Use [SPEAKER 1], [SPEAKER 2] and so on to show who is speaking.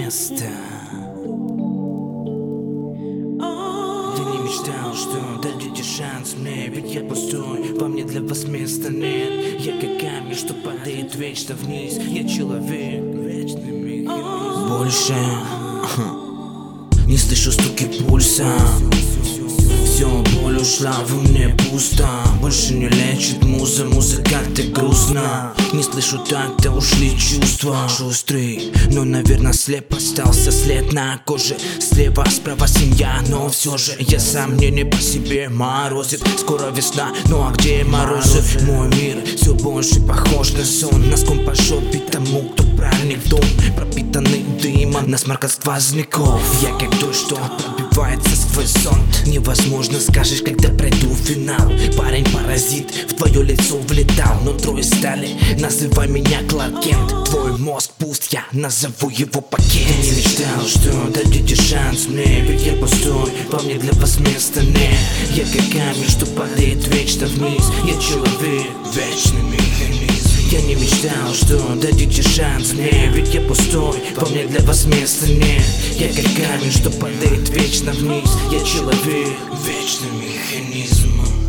[SPEAKER 1] место. Я не мечтал, что дадите шанс мне, ведь я пустой, во мне для вас места нет. Я как камень, что падает вечно вниз. Я человек, вечный механизм. Больше не слышу стуки пульса. Все, боль ушла, во мне пусто. Больше не лечит музыка, ты грустно. Не слышу такта, ушли чувства. Шустрый, но, наверное, слеп. Остался след на коже. Слева, справа семья, но все же я сам не по себе морозит. Скоро весна, ну а где морозы? Мой мир все больше похож на сон. Носком по жопе тому, кто проник в дом, пропитанный дымом, насморк от сквозняков. Я как дождь, что пробивается сквозь сон. Невозможно, скажешь, когда пройду финал. Парень паразит, в твое лицо влетал. Но трое стали, называй меня Кларк Кент. Твой мозг пуст, я назову его пакет. Я не мечтал, что дадите шанс мне, ведь я пустой, во мне для вас места нет. Я как камень, что падает вечно вниз. Я человек, вечный механизм. Я не мечтал, что дадите шанс мне, ведь я пустой, во мне для вас места нет. Я как камень, что падает вечно вниз. Я человек, вечный механизм.